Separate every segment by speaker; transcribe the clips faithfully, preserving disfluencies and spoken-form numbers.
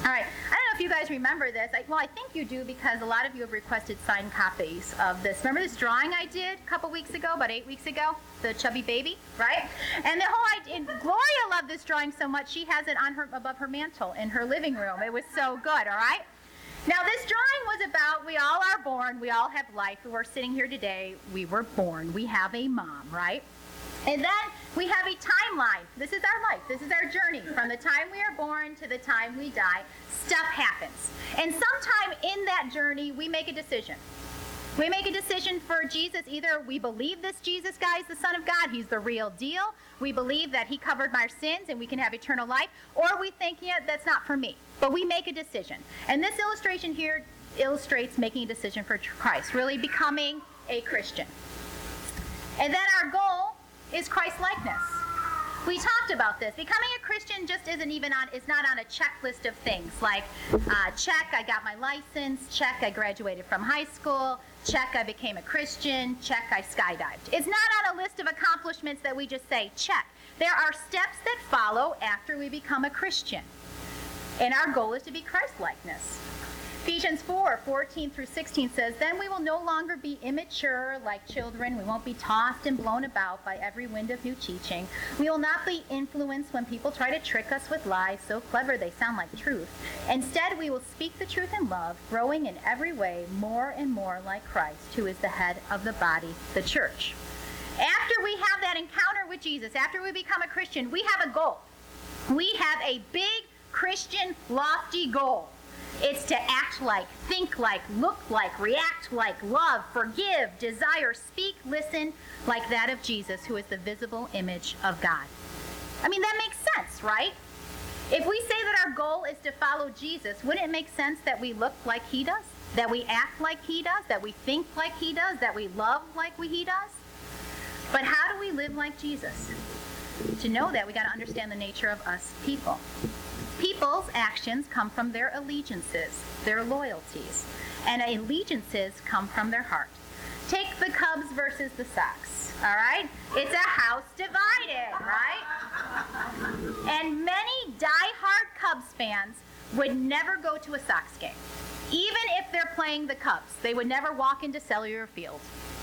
Speaker 1: All right, I don't know if you guys remember this. I, well, I think you do because a lot of you have requested signed copies of this. Remember this drawing I did a couple weeks ago, about eight weeks ago? The chubby baby, right? And the whole idea, and Gloria loved this drawing so much, she has it on her above her mantle in her living room. It was so good, all right? Now, this drawing was about, we all are born, we all have life. We're sitting here today, we were born, we have a mom, right? And then we have a timeline. This is our life. This is our journey. From the time we are born to the time we die, stuff happens. And sometime in that journey, we make a decision. We make a decision for Jesus. Either we believe this Jesus guy is the Son of God, he's the real deal. We believe that he covered my sins and we can have eternal life. Or we think, yeah, that's not for me. But we make a decision. And this illustration here illustrates making a decision for Christ, really becoming a Christian. And then our goal is Christ-likeness. We talked about this. Becoming a Christian just isn't even on, is not on a checklist of things like, uh, check, I got my license, check, I graduated from high school, check, I became a Christian, check, I skydived. It's not on a list of accomplishments that we just say, check. There are steps that follow after we become a Christian. And our goal is to be Christ-likeness. Ephesians four, fourteen through sixteen says, then we will no longer be immature like children. We won't be tossed and blown about by every wind of new teaching. We will not be influenced when people try to trick us with lies so clever they sound like truth. Instead, we will speak the truth in love, growing in every way more and more like Christ, who is the head of the body, the church. After we have that encounter with Jesus, after we become a Christian, we have a goal. We have a big Christian lofty goal. It's to act like, think like, look like, react like, love, forgive, desire, speak, listen like that of Jesus, who is the visible image of God. I mean, that makes sense, right? If we say that our goal is to follow Jesus, wouldn't it make sense that we look like he does? That we act like he does? That we think like he does? That we love like he does? But how do we live like Jesus? To know that, we got to understand the nature of us people. People's actions come from their allegiances, their loyalties, and allegiances come from their heart. Take the Cubs versus the Sox, all right? It's a house divided, right? And many die-hard Cubs fans would never go to a Sox game. Even if they're playing the Cubs, they would never walk into Cellular Field.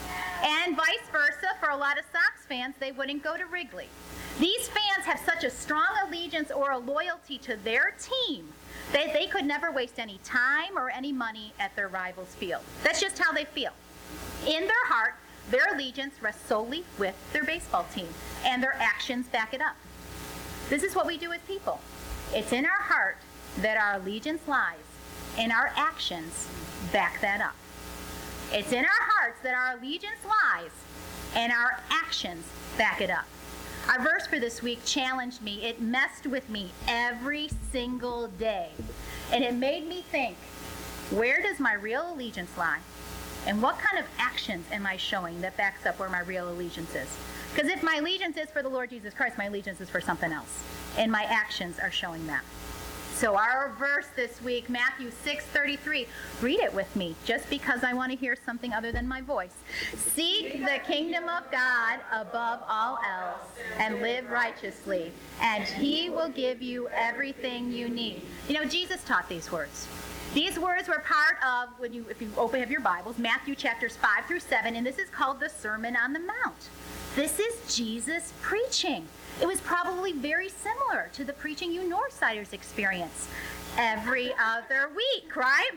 Speaker 1: And vice versa, for a lot of Sox fans, they wouldn't go to Wrigley. These fans have such a strong allegiance or a loyalty to their team that they could never waste any time or any money at their rival's field. That's just how they feel. In their heart, their allegiance rests solely with their baseball team, and their actions back it up. This is what we do as people. It's in our heart that our allegiance lies, and our actions back that up. It's in our hearts that our allegiance lies, and our actions back it up. Our verse for this week challenged me. It messed with me every single day. And it made me think, where does my real allegiance lie? And what kind of actions am I showing that backs up where my real allegiance is? Because if my allegiance is for the Lord Jesus Christ, my allegiance is for something else. And my actions are showing that. So our verse this week, Matthew six thirty-three. Read it with me, just because I want to hear something other than my voice. Seek the kingdom of God above all else, and live righteously, and he will give you everything you need. You know, Jesus taught these words. These words were part of, when you, if you open have your Bibles, Matthew chapters five through seven, and this is called the Sermon on the Mount. This is Jesus preaching. It was probably very similar to the preaching you Northsiders experience every other week, right?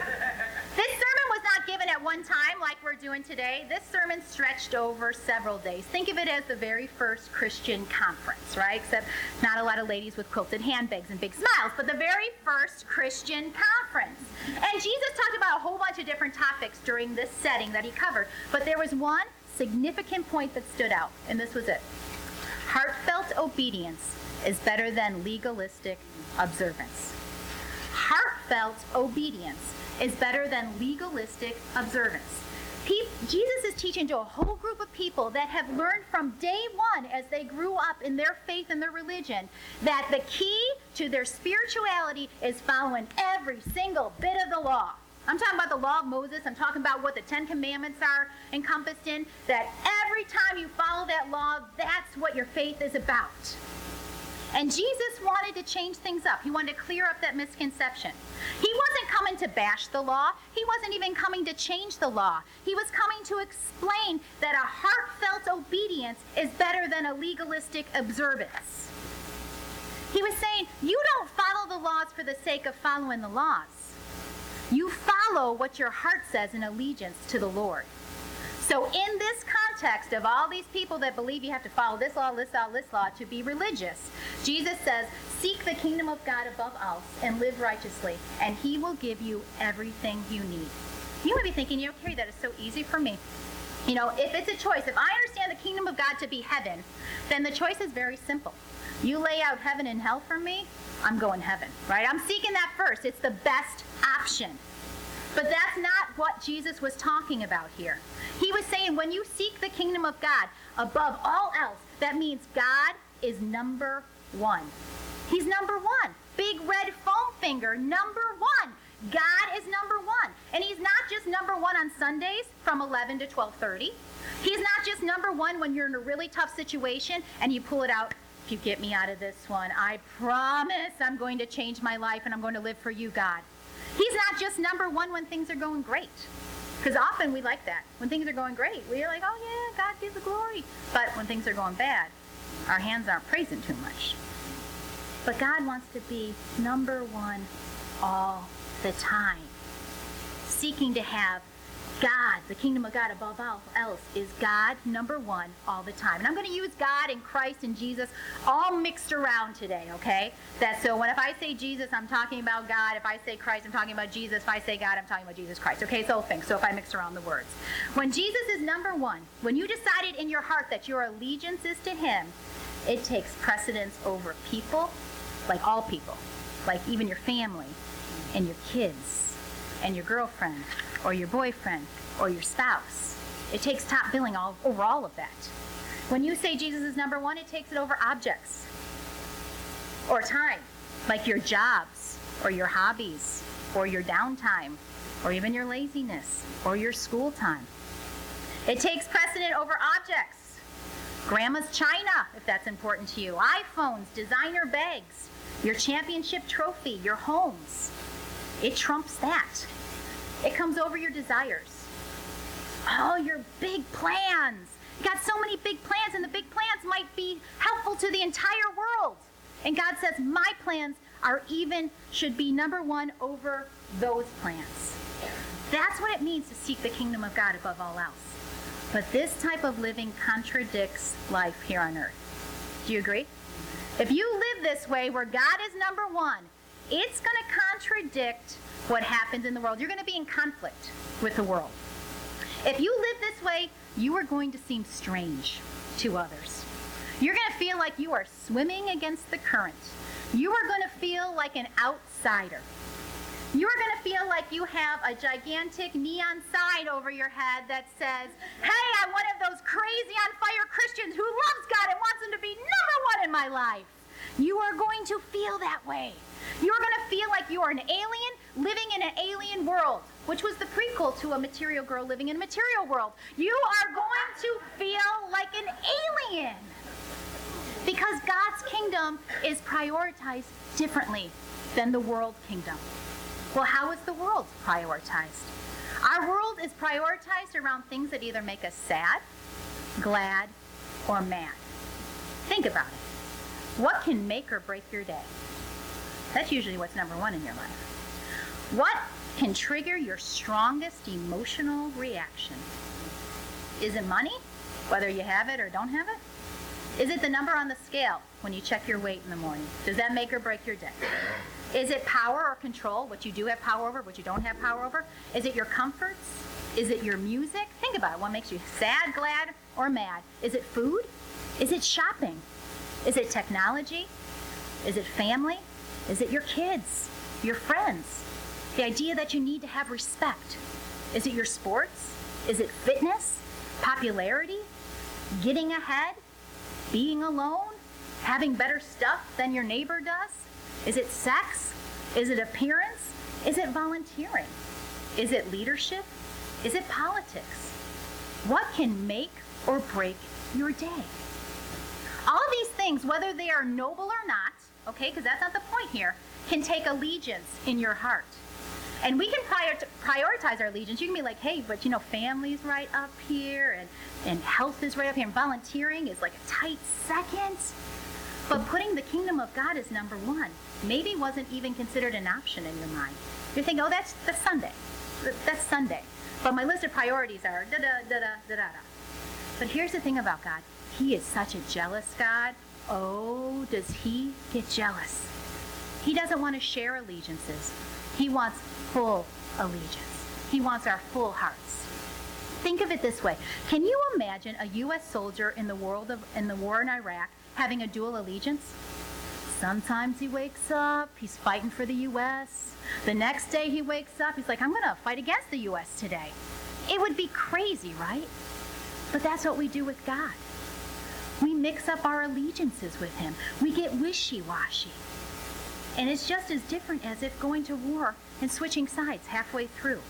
Speaker 1: This sermon was not given at one time like we're doing today. This sermon stretched over several days. Think of it as the very first Christian conference, right? Except not a lot of ladies with quilted handbags and big smiles, but the very first Christian conference. And Jesus talked about a whole bunch of different topics during this setting that he covered, but there was one significant point that stood out, and this was it. Heartfelt obedience is better than legalistic observance. Heartfelt obedience is better than legalistic observance. Pe- Jesus is teaching to a whole group of people that have learned from day one as they grew up in their faith and their religion that the key to their spirituality is following every single bit of the law. I'm talking about the law of Moses. I'm talking about what the Ten Commandments are encompassed in, that every time you follow that law, that's what your faith is about. And Jesus wanted to change things up. He wanted to clear up that misconception. He wasn't coming to bash the law. He wasn't even coming to change the law. He was coming to explain that a heartfelt obedience is better than a legalistic observance. He was saying, you don't follow the laws for the sake of following the laws. You follow what your heart says in allegiance to the Lord. So in this context of all these people that believe you have to follow this law, this law, this law to be religious, Jesus says, seek the kingdom of God above all and live righteously, and he will give you everything you need. You might be thinking, you know, Carrie, that is so easy for me. You know, if it's a choice, if I understand the kingdom of God to be heaven, then the choice is very simple. You lay out heaven and hell for me, I'm going heaven, right? I'm seeking that first. It's the best option. But that's not what Jesus was talking about here. He was saying when you seek the kingdom of God above all else, that means God is number one. He's number one. Big red foam finger, number one. God is number one. And he's not just number one on Sundays from eleven to twelve thirty. He's not just number one when you're in a really tough situation and you pull it out. If you get me out of this one, I promise I'm going to change my life and I'm going to live for you, God. He's not just number one when things are going great. Because often we like that. When things are going great, we're like, oh yeah, God gives the glory. But when things are going bad, our hands aren't praising too much. But God wants to be number one all the time. Seeking to have God, the kingdom of God above all else, is God number one all the time. And I'm going to use God and Christ and Jesus all mixed around today, okay? That so when if I say Jesus, I'm talking about God. If I say Christ, I'm talking about Jesus. If I say God, I'm talking about Jesus Christ. Okay, so think. So if I mix around the words. When Jesus is number one, when you decided in your heart that your allegiance is to him, it takes precedence over people, like all people, like even your family and your kids and your girlfriend or your boyfriend or your spouse. It takes top billing all, over all of that. When you say Jesus is number one, it takes it over objects or time, like your jobs or your hobbies or your downtime or even your laziness or your school time. It takes precedent over objects. Grandma's china, if that's important to you. iPhones, designer bags, your championship trophy, your homes. It trumps that. It comes over your desires. Oh, your big plans. You got so many big plans, and the big plans might be helpful to the entire world. And God says, my plans are even, should be number one over those plans. That's what it means to seek the kingdom of God above all else. But this type of living contradicts life here on earth. Do you agree? If you live this way where God is number one, it's going to contradict what happens in the world. You're going to be in conflict with the world. If you live this way, you are going to seem strange to others. You're going to feel like you are swimming against the current. You are going to feel like an outsider. You are going to feel like you have a gigantic neon sign over your head that says, hey, I'm one of those crazy on fire Christians who loves God and wants him to be number one in my life. You are going to feel that way. You're going to feel like you are an alien living in an alien world, which was the prequel to A Material Girl Living in a Material World. You are going to feel like an alien because God's kingdom is prioritized differently than the world kingdom. Well, how is the world prioritized? Our world is prioritized around things that either make us sad, glad, or mad. Think about it. What can make or break your day? That's usually what's number one in your life. What can trigger your strongest emotional reaction? Is it money, whether you have it or don't have it? Is it the number on the scale when you check your weight in the morning? Does that make or break your day? Is it power or control, what you do have power over, what you don't have power over? Is it your comforts? Is it your music? Think about it. What makes you sad, glad, or mad? Is it food? Is it shopping? Is it technology? Is it family? Is it your kids, your friends? The idea that you need to have respect. Is it your sports? Is it fitness? Popularity? Getting ahead? Being alone? Having better stuff than your neighbor does? Is it sex? Is it appearance? Is it volunteering? Is it leadership? Is it politics? What can make or break your day? All of these things, whether they are noble or not, okay, because that's not the point here, can take allegiance in your heart. And we can prior- prioritize our allegiance. You can be like, hey, but you know, family's right up here, and, and health is right up here, and volunteering is like a tight second. But putting the kingdom of God as number one maybe wasn't even considered an option in your mind. You're thinking, oh, that's, that's Sunday. That's Sunday. But my list of priorities are da-da-da-da-da-da-da. But here's the thing about God. He is such a jealous God. Oh, does he get jealous? He doesn't want to share allegiances. He wants full allegiance. He wants our full hearts. Think of it this way. Can you imagine a U S soldier in the world of in the war in Iraq having a dual allegiance? Sometimes he wakes up, he's fighting for the U S. The next day he wakes up, he's like, I'm going to fight against the U S today. It would be crazy, right? But that's what we do with God. We mix up our allegiances with him. We get wishy-washy. And it's just as different as if going to war and switching sides halfway through.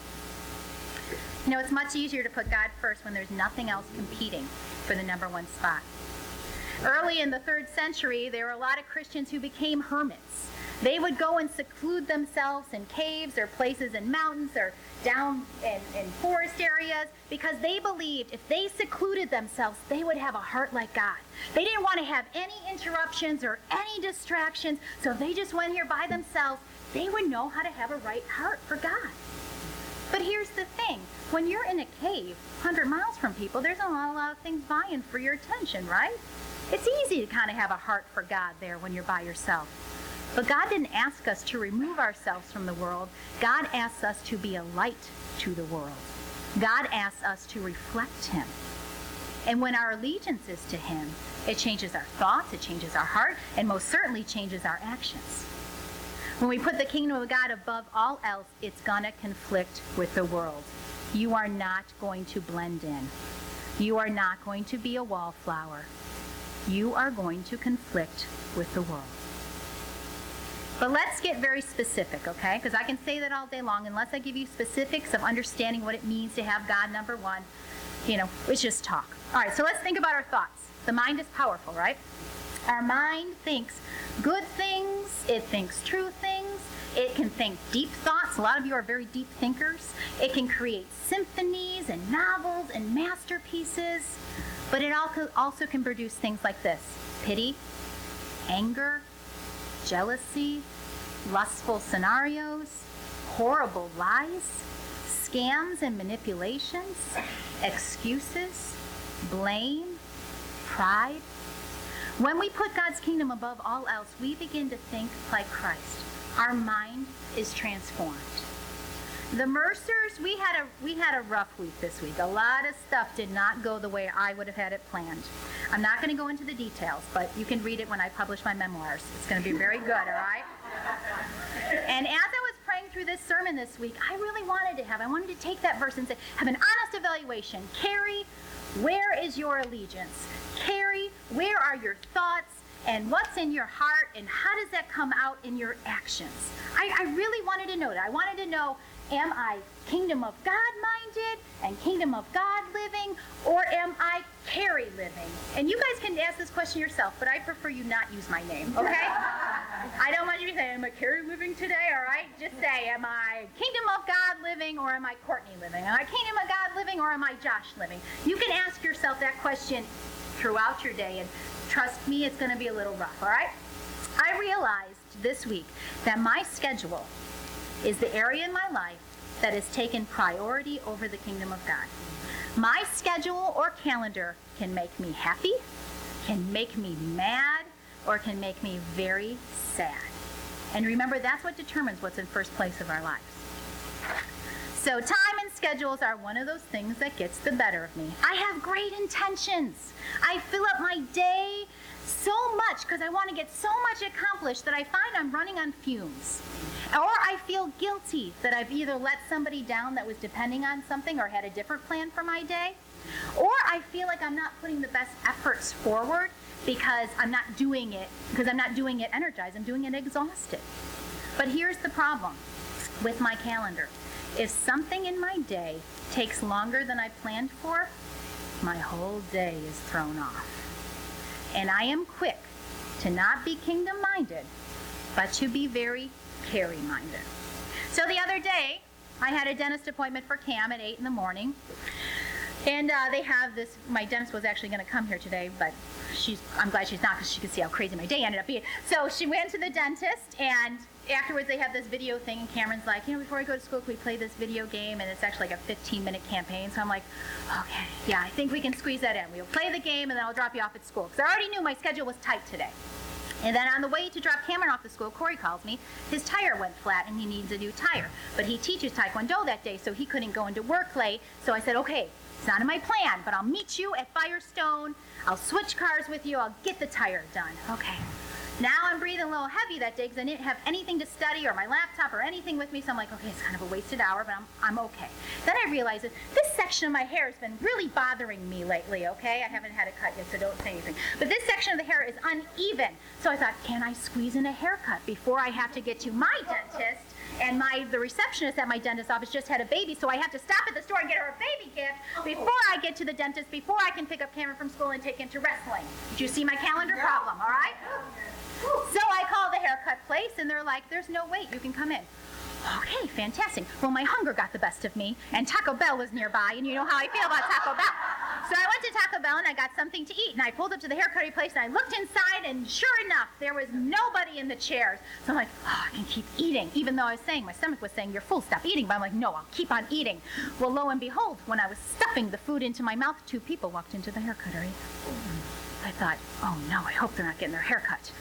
Speaker 1: You know, it's much easier to put God first when there's nothing else competing for the number one spot. Early in the third century, there were a lot of Christians who became hermits. They would go and seclude themselves in caves or places in mountains or down in, in forest areas because they believed if they secluded themselves, they would have a heart like God. They didn't want to have any interruptions or any distractions, so they just went here by themselves. They would know how to have a right heart for God. But here's the thing. When you're in a cave one hundred miles from people, there's a lot, a lot of things vying for your attention, right? It's easy to kind of have a heart for God there when you're by yourself. But God didn't ask us to remove ourselves from the world. God asks us to be a light to the world. God asks us to reflect him. And when our allegiance is to him, it changes our thoughts, it changes our heart, and most certainly changes our actions. When we put the kingdom of God above all else, it's going to conflict with the world. You are not going to blend in. You are not going to be a wallflower. You are going to conflict with the world. But let's get very specific, okay? Because I can say that all day long. Unless I give you specifics of understanding what it means to have God number one, you know, it's just talk. All right, so let's think about our thoughts. The mind is powerful, right? Our mind thinks good things. It thinks true things. It can think deep thoughts. A lot of you are very deep thinkers. It can create symphonies and novels and masterpieces. But it also can produce things like this: pity, anger, jealousy, lustful scenarios, horrible lies, scams and manipulations, excuses, blame, pride. When we put God's kingdom above all else, we begin to think like Christ. Our mind is transformed. The Mercers, we had a we had a rough week this week. A lot of stuff did not go the way I would have had it planned. I'm not going to go into the details, but you can read it when I publish my memoirs. It's going to be very good, all right? And as I was praying through this sermon this week, I really wanted to have, I wanted to take that verse and say, have an honest evaluation. Carrie, where is your allegiance? Carrie, where are your thoughts? And what's in your heart? And how does that come out in your actions? I, I really wanted to know that. I wanted to know, am I kingdom of God minded and kingdom of God living, or am I Carrie living? And you guys can ask this question yourself, but I prefer you not use my name, okay? I don't want you to say, am I Carrie living today, all right? Just say, am I kingdom of God living, or am I Courtney living? Am I kingdom of God living, or am I Josh living? You can ask yourself that question throughout your day, and trust me, it's going to be a little rough, all right? I realized this week that my schedule is the area in my life that has taken priority over the kingdom of God. My schedule or calendar can make me happy, can make me mad, or can make me very sad. And remember, that's what determines what's in first place of our lives. So time and schedules are one of those things that gets the better of me. I have great intentions. I fill up my day so much because I want to get so much accomplished that I find I'm running on fumes. Or I feel guilty that I've either let somebody down that was depending on something or had a different plan for my day. Or I feel like I'm not putting the best efforts forward because I'm not doing it, because I'm not doing it energized, I'm doing it exhausted. But here's the problem with my calendar. If something in my day takes longer than I planned for, my whole day is thrown off. And I am quick to not be kingdom-minded, but to be very Carrie-minded. So the other day, I had a dentist appointment for Cam at eight in the morning. And uh, they have this, my dentist was actually going to come here today, but she's, I'm glad she's not because she could see how crazy my day ended up being. So she went to the dentist, and afterwards they have this video thing, and Cameron's like, you know, before I go to school, can we play this video game? And it's actually like a fifteen minute campaign. So I'm like, okay, yeah, I think we can squeeze that in. We'll play the game, and then I'll drop you off at school. Because I already knew my schedule was tight today. And then on the way to drop Cameron off to school, Corey calls me. His tire went flat and he needs a new tire. But he teaches Taekwondo that day, so he couldn't go into work late. So I said, okay, it's not in my plan, but I'll meet you at Firestone. I'll switch cars with you. I'll get the tire done. Okay. Now I'm breathing a little heavy that day because I didn't have anything to study or my laptop or anything with me. So I'm like, okay, it's kind of a wasted hour, but I'm, I'm okay. Then I realized that this section of my hair has been really bothering me lately, okay? I haven't had it cut yet, so don't say anything. But this section of the hair is uneven. So I thought, can I squeeze in a haircut before I have to get to my dentist? And my the receptionist at my dentist's office just had a baby, so I have to stop at the store and get her a baby gift before I get to the dentist, before I can pick up Cameron from school and take him to wrestling. Did you see my calendar problem, all right? So I call the haircut place, and they're like, there's no wait, you can come in. Okay, fantastic. Well, my hunger got the best of me, and Taco Bell was nearby, and you know how I feel about Taco Bell. So I went to Taco Bell, and I got something to eat, and I pulled up to the haircutting place, and I looked inside, and sure enough, there was nobody in the chairs. So I'm like, oh, I can keep eating, even though I was saying, my stomach was saying, you're full, stop eating. But I'm like, no, I'll keep on eating. Well, lo and behold, when I was stuffing the food into my mouth, two people walked into the haircuttery. I thought, oh no, I hope they're not getting their hair cut.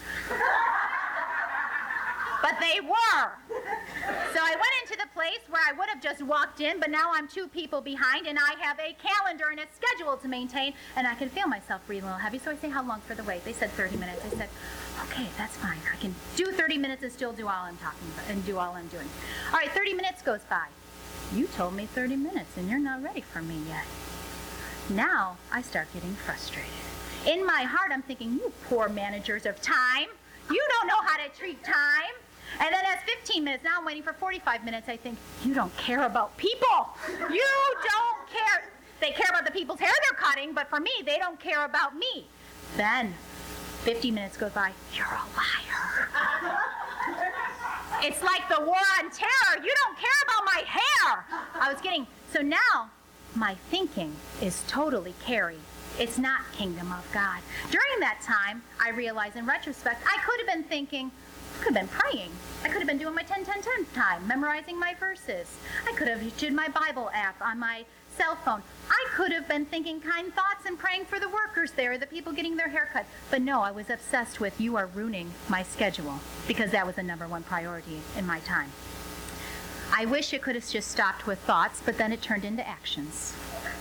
Speaker 1: But they were. So I went into the place where I would have just walked in, but now I'm two people behind, and I have a calendar and a schedule to maintain, and I can feel myself breathing a little heavy. So I say, how long for the wait? They said thirty minutes. I said, okay, that's fine. I can do thirty minutes and still do all I'm talking about and do all I'm doing. All right, thirty minutes goes by. You told me thirty minutes, and you're not ready for me yet. Now I start getting frustrated. In my heart, I'm thinking, you poor managers of time. You don't know how to treat time. And then as fifteen minutes, now I'm waiting for forty-five minutes, I think, you don't care about people. You don't care. They care about the people's hair they're cutting, but for me, they don't care about me. Then fifty minutes goes by, you're a liar. It's like the war on terror. You don't care about my hair. I was getting, so now my thinking is totally Carrie. It's not kingdom of God. During that time, I realized in retrospect, I could have been thinking, I could have been praying. I could have been doing my ten ten ten time, memorizing my verses. I could have used my Bible app on my cell phone. I could have been thinking kind thoughts and praying for the workers there, the people getting their haircut. But no, I was obsessed with, you are ruining my schedule, because that was the number one priority in my time. I wish it could have just stopped with thoughts, but then it turned into actions.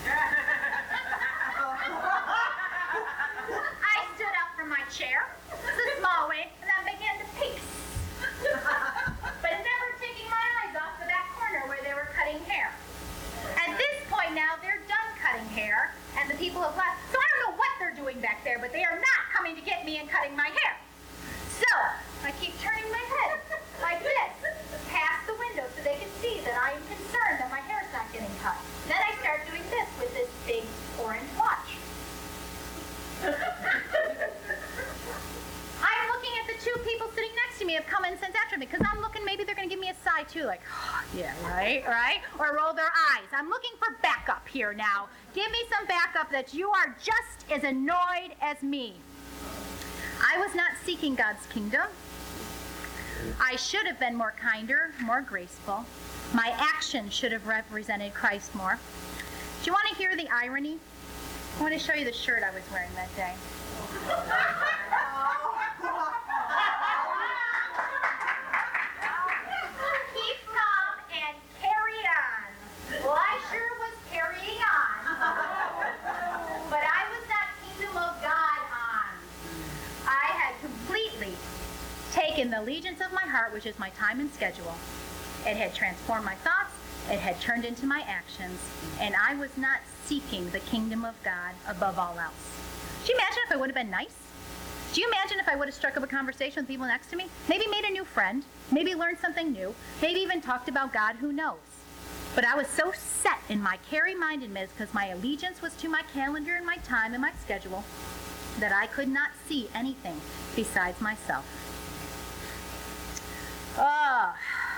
Speaker 1: I stood up from my chair, it's a small way, and I began to pace. But never taking my eyes off the back corner where they were cutting hair. At this point now, they're done cutting hair, and the people have left. So I don't know what they're doing back there, but they are not coming to get me and cutting my hair. So I keep turning my head like this, past the window, so they can see that I am concerned that my hair is not getting cut. Then I start doing this with this big orange watch. I'm looking at the two people sitting next to me have come in since after me, because I'm looking, maybe they're going to give me a sigh too, like, oh, yeah, right, right? Or roll their eyes. I'm looking for backup here now. Give me some backup that you are just as annoyed as me. I was not seeking God's kingdom. I should have been more kinder, more graceful. My actions should have represented Christ more. Do you want to hear the irony? I want to show you the shirt I was wearing that day. Keep calm and carry on. Well, I sure was carrying on. But I was not kingdom of God on. I had completely taken the allegiance of my heart, which is my time and schedule. It had transformed my thoughts. It had turned into my actions. And I was not seeking the kingdom of God above all else. Do you imagine if I would have been nice? Do you imagine if I would have struck up a conversation with people next to me? Maybe made a new friend. Maybe learned something new. Maybe even talked about God, who knows? But I was so set in my Carrie-mindedness because my allegiance was to my calendar and my time and my schedule. that I could not see anything besides myself. Oh,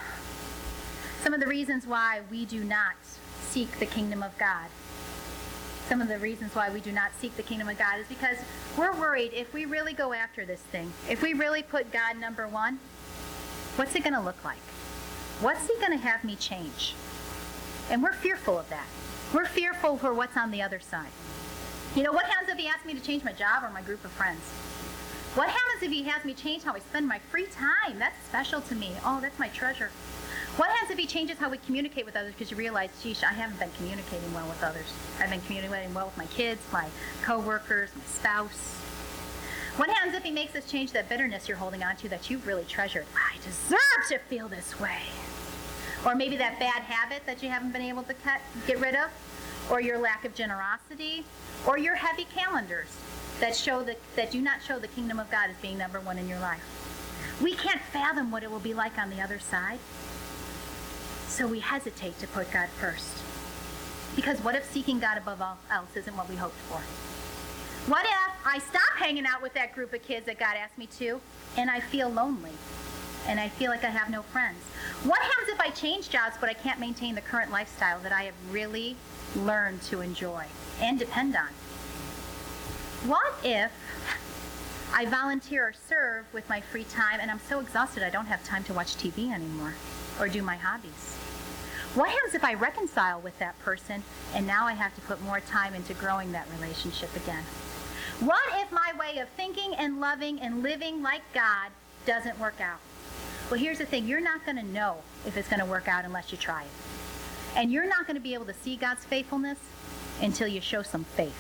Speaker 1: some of the reasons why we do not seek the kingdom of God. Some of the reasons why we do not seek the kingdom of God is because we're worried if we really go after this thing, if we really put God number one, what's it going to look like? What's he going to have me change? And we're fearful of that. We're fearful for what's on the other side. You know, what happens if he asks me to change my job or my group of friends? What happens if he has me change how I spend my free time? That's special to me. Oh, that's my treasure. What happens if he changes how we communicate with others because you realize, geez, I haven't been communicating well with others. I've been communicating well with my kids, my coworkers, my spouse. What happens if he makes us change that bitterness you're holding on to that you've really treasured? I deserve to feel this way. Or maybe that bad habit that you haven't been able to cut, get rid of, or your lack of generosity, or your heavy calendars that show the, that do not show the kingdom of God as being number one in your life. We can't fathom what it will be like on the other side. So we hesitate to put God first. Because what if seeking God above all else isn't what we hoped for? What if I stop hanging out with that group of kids that God asked me to, and I feel lonely, and I feel like I have no friends? What happens if I change jobs, but I can't maintain the current lifestyle that I have really learned to enjoy and depend on? What if I volunteer or serve with my free time, and I'm so exhausted I don't have time to watch T V anymore or do my hobbies? What happens if I reconcile with that person, and now I have to put more time into growing that relationship again? What if my way of thinking and loving and living like God doesn't work out? Well, here's the thing. You're not going to know if it's going to work out unless you try it. And you're not going to be able to see God's faithfulness until you show some faith.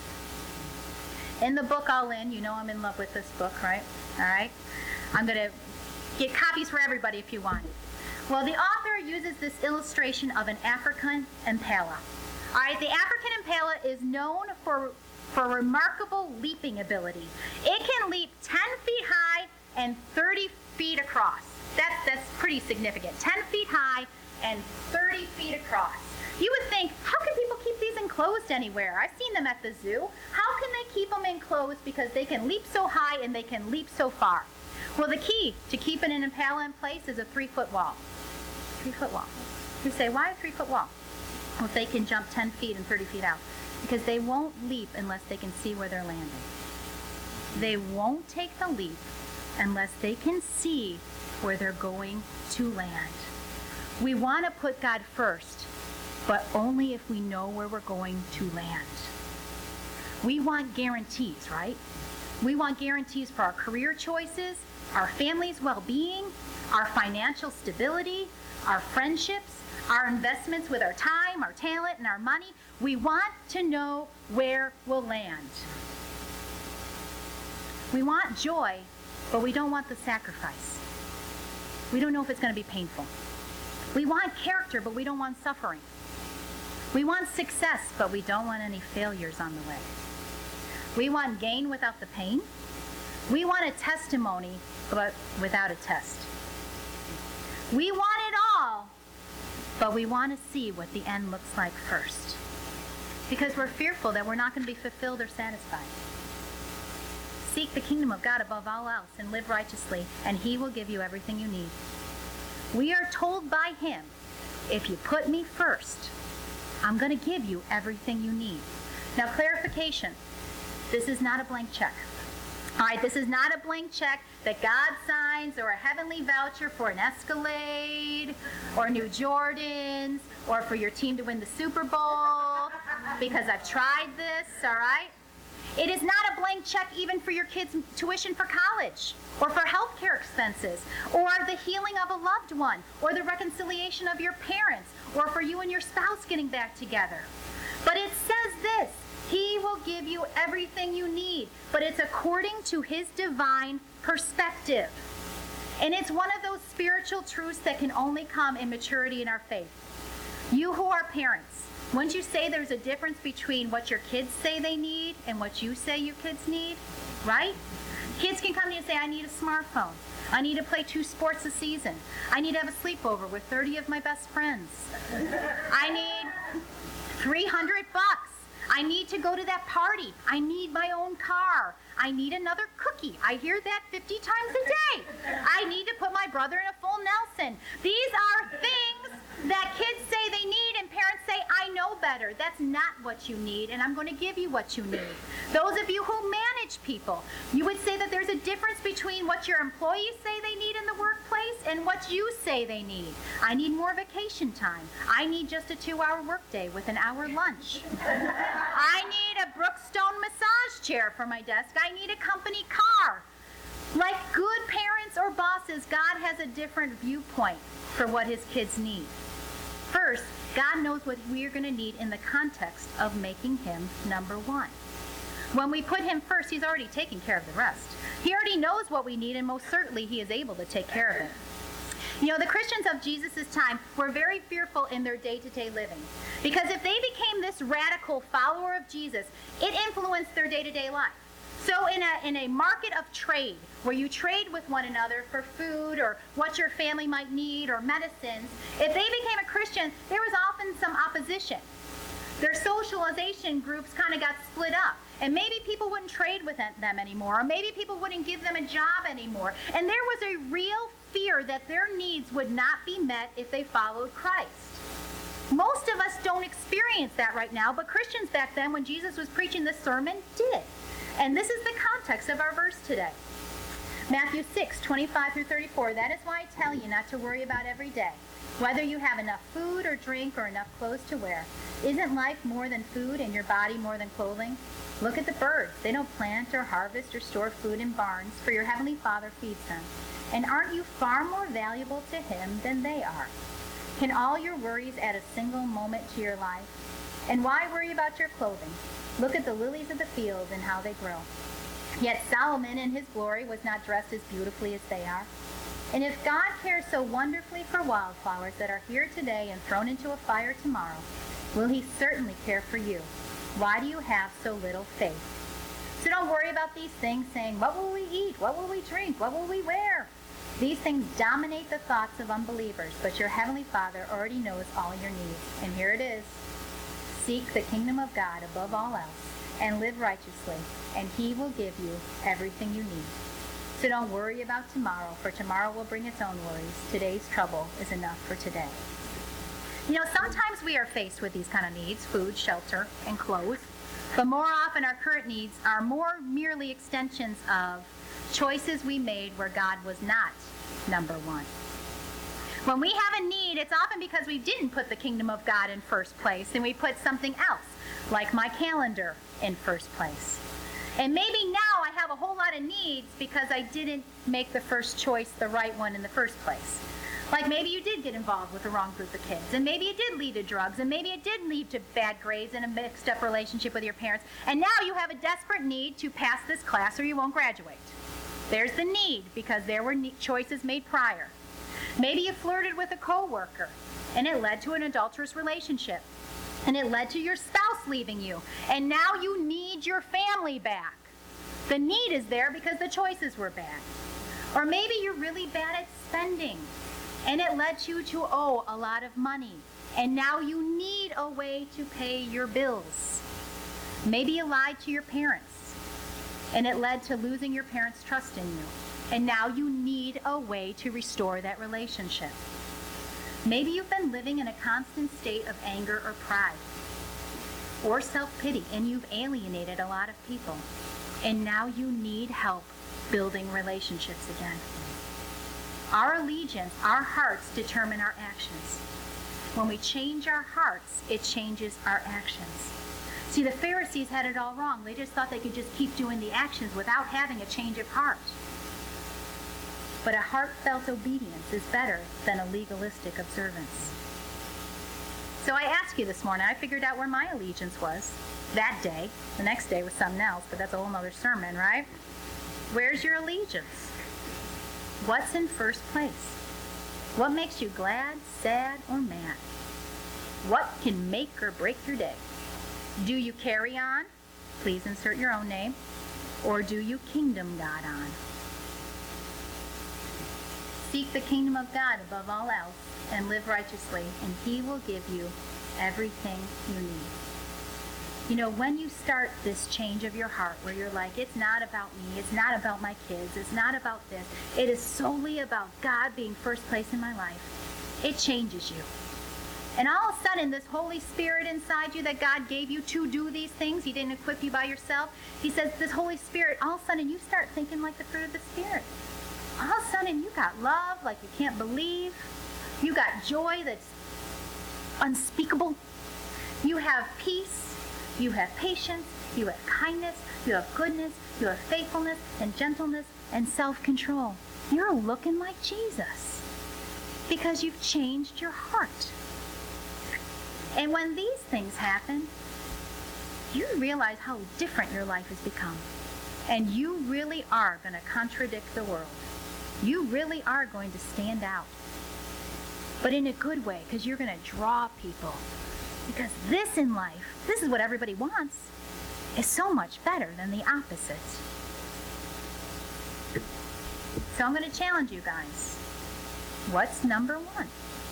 Speaker 1: In the book All In, you know I'm in love with this book, right? All right? I'm going to get copies for everybody if you want it. Well, the author uses this illustration of an African impala. All right, the African impala is known for, for remarkable leaping ability. It can leap ten feet high and thirty feet across. That's, that's pretty significant. ten feet high and thirty feet across. You would think, how can people keep these enclosed anywhere? I've seen them at the zoo. How can they keep them enclosed? Because they can leap so high and they can leap so far. Well, the key to keeping an impala in place is a three-foot wall. Three-foot wall. You say, why a three-foot wall? Well, they can jump ten feet and thirty feet out. Because they won't leap unless they can see where they're landing. They won't take the leap unless they can see where they're going to land. We want to put God first, but only if we know where we're going to land. We want guarantees, right? We want guarantees for our career choices, our family's well-being, our financial stability, our friendships, our investments with our time, our talent, and our money. We want to know where we'll land. We want joy, but we don't want the sacrifice. We don't know if it's going to be painful. We want character, but we don't want suffering. We want success, but we don't want any failures on the way. We want gain without the pain. We want a testimony, but without a test. We want it all, but we want to see what the end looks like first. Because we're fearful that we're not going to be fulfilled or satisfied. Seek the kingdom of God above all else and live righteously, and he will give you everything you need. We are told by him, if you put me first, I'm going to give you everything you need. Now, clarification. This is not a blank check. All right, this is not a blank check that God signs or a heavenly voucher for an Escalade or new Jordans or for your team to win the Super Bowl, because I've tried this, all right? It is not a blank check even for your kids' tuition for college or for health care expenses or the healing of a loved one or the reconciliation of your parents or for you and your spouse getting back together. But it says this, he will give you everything you need, but it's according to his divine perspective. And it's one of those spiritual truths that can only come in maturity in our faith. You who are parents, wouldn't you say there's a difference between what your kids say they need and what you say your kids need, right? Kids can come to you and say, I need a smartphone. I need to play two sports a season. I need to have a sleepover with thirty of my best friends. I need three hundred bucks. I need to go to that party. I need my own car. I need another cookie. I hear that fifty times a day. I need to put my brother in a full Nelson. These are things that kids say they need and parents say, I know better. That's not what you need, and I'm going to give you what you need. Those of you who manage people, you would say that there's a difference between what your employees say they need in the workplace and what you say they need. I need more vacation time. I need just a two-hour workday with an hour lunch. I need a Brookstone massage chair for my desk. I need a company car. Like good parents or bosses, God has a different viewpoint for what his kids need. First, God knows what we're going to need in the context of making him number one. When we put him first, he's already taking care of the rest. He already knows what we need, and most certainly he is able to take care of it. You know, the Christians of Jesus' time were very fearful in their day-to-day living, because if they became this radical follower of Jesus, it influenced their day-to-day life. So in a, in a market of trade, where you trade with one another for food or what your family might need or medicines, if they became a Christian, there was often some opposition. Their socialization groups kind of got split up. And maybe people wouldn't trade with them anymore, or maybe people wouldn't give them a job anymore. And there was a real fear that their needs would not be met if they followed Christ. Most of us don't experience that right now, but Christians back then, when Jesus was preaching this sermon, did. And this is the context of our verse today. Matthew six, twenty-five through thirty-four, that is why I tell you not to worry about every day, whether you have enough food or drink or enough clothes to wear. Isn't life more than food and your body more than clothing? Look at the birds. They don't plant or harvest or store food in barns, for your heavenly Father feeds them. And aren't you far more valuable to him than they are? Can all your worries add a single moment to your life? And why worry about your clothing? Look at the lilies of the field and how they grow. Yet Solomon in his glory was not dressed as beautifully as they are. And if God cares so wonderfully for wildflowers that are here today and thrown into a fire tomorrow, will he certainly care for you? Why do you have so little faith? So don't worry about these things, saying, what will we eat? What will we drink? What will we wear? These things dominate the thoughts of unbelievers, but your heavenly Father already knows all your needs. And here it is. Seek the kingdom of God above all else, and live righteously, and he will give you everything you need. So don't worry about tomorrow, for tomorrow will bring its own worries. Today's trouble is enough for today. You know, sometimes we are faced with these kind of needs, food, shelter, and clothes, but more often our current needs are more merely extensions of choices we made where God was not number one. When we have a need, it's often because we didn't put the kingdom of God in first place, and we put something else, like my calendar, in first place. And maybe now I have a whole lot of needs because I didn't make the first choice the right one in the first place. Like maybe you did get involved with the wrong group of kids, and maybe it did lead to drugs, and maybe it did lead to bad grades and a mixed up relationship with your parents, and now you have a desperate need to pass this class or you won't graduate. There's the need because there were choices made prior. Maybe you flirted with a coworker and it led to an adulterous relationship, and it led to your spouse leaving you, and now you need your family back. The need is there because the choices were bad. Or maybe you're really bad at spending, and it led you to owe a lot of money, and now you need a way to pay your bills. Maybe you lied to your parents, and it led to losing your parents' trust in you, and now you need a way to restore that relationship. Maybe you've been living in a constant state of anger or pride, or self-pity, and you've alienated a lot of people, and now you need help building relationships again. Our allegiance, our hearts determine our actions. When we change our hearts, it changes our actions. See, the Pharisees had it all wrong. They just thought they could just keep doing the actions without having a change of heart. But a heartfelt obedience is better than a legalistic observance. So I asked you this morning, I figured out where my allegiance was that day. The next day was something else, but that's a whole other sermon, right? Where's your allegiance? What's in first place? What makes you glad, sad, or mad? What can make or break your day? Do you carry on? Please insert your own name. Or do you kingdom God on? Seek the kingdom of God above all else and live righteously, and he will give you everything you need. You know, when you start this change of your heart where you're like, it's not about me, it's not about my kids, it's not about this, it is solely about God being first place in my life, it changes you. And all of a sudden, this Holy Spirit inside you that God gave you to do these things, He didn't equip you by yourself. He says, this Holy Spirit, all of a sudden, you start thinking like the fruit of the Spirit. All of a sudden, you got love like you can't believe. You got joy that's unspeakable. You have peace. You have patience. You have kindness. You have goodness. You have faithfulness and gentleness and self-control. You're looking like Jesus because you've changed your heart. And when these things happen, you realize how different your life has become. And you really are going to contradict the world. You really are going to stand out. But in a good way, because you're going to draw people. Because this in life, this is what everybody wants, is so much better than the opposite. So I'm going to challenge you guys. What's number one?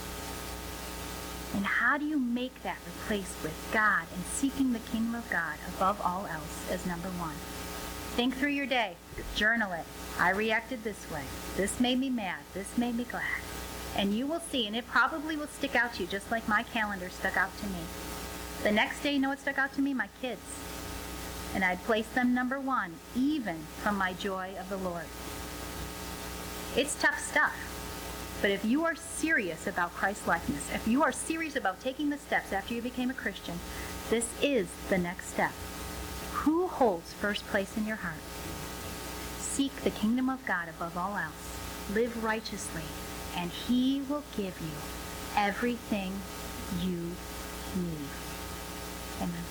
Speaker 1: And how do you make that replaced with God and seeking the kingdom of God above all else as number one? Think through your day. Journal it. I reacted this way. This made me mad. This made me glad. And you will see, and it probably will stick out to you just like my calendar stuck out to me. The next day, you know what stuck out to me? My kids. And I'd place them number one, even from my joy of the Lord. It's tough stuff. But if you are serious about Christ-likeness, if you are serious about taking the steps after you became a Christian, this is the next step. Who holds first place in your heart? Seek the kingdom of God above all else. Live righteously, and He will give you everything you need. Amen.